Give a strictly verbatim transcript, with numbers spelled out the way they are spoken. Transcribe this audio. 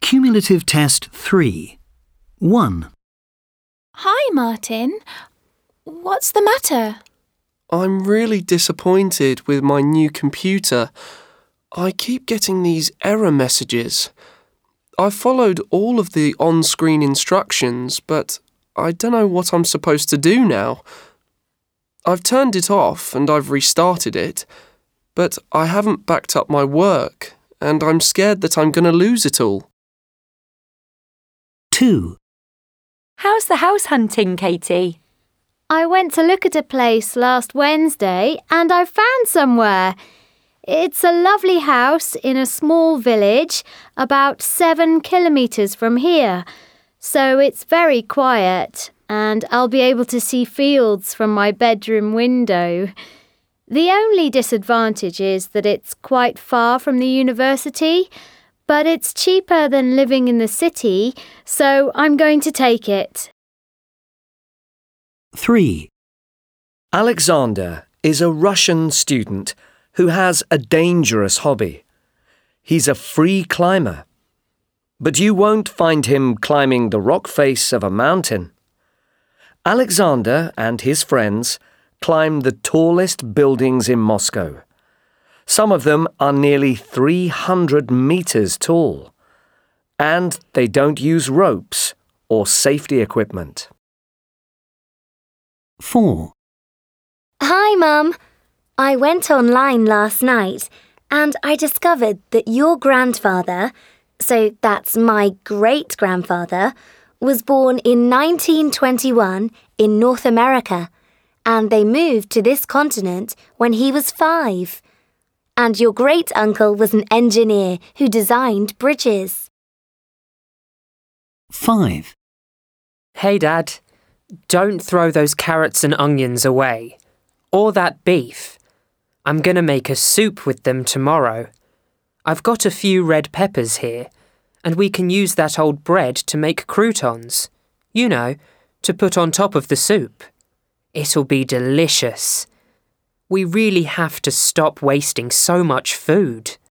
Cumulative Test three. one. Hi, Martin. What's the matter? I'm really disappointed with my new computer. I keep getting these error messages. I've followed all of the on-screen instructions, but I don't know what I'm supposed to do now. I've turned it off and I've restarted it, but I haven't backed up my work, and I'm scared that I'm going to lose it all. two. How's the house hunting, Katie? I went to look at a place last Wednesday and I found somewhere. It's a lovely house in a small village about seven kilometres from here. So it's very quiet and I'll be able to see fields from my bedroom window. The only disadvantage is that it's quite far from the university, but it's cheaper than living in the city, so I'm going to take it. three. Alexander is a Russian student who has a dangerous hobby. He's a free climber. But you won't find him climbing the rock face of a mountain. Alexander and his friends climb the tallest buildings in Moscow. Some of them are nearly three hundred meters tall. And they don't use ropes or safety equipment. four. Hi, Mum. I went online last night and I discovered that your grandfather, so that's my great-grandfather, was born in nineteen twenty-one in North America, and they moved to this continent when he was five. And your great-uncle was an engineer who designed bridges. five. Hey, Dad, don't throw those carrots and onions away. Or that beef. I'm going to make a soup with them tomorrow. I've got a few red peppers here, and we can use that old bread to make croutons. You know, to put on top of the soup. It'll be delicious. We really have to stop wasting so much food.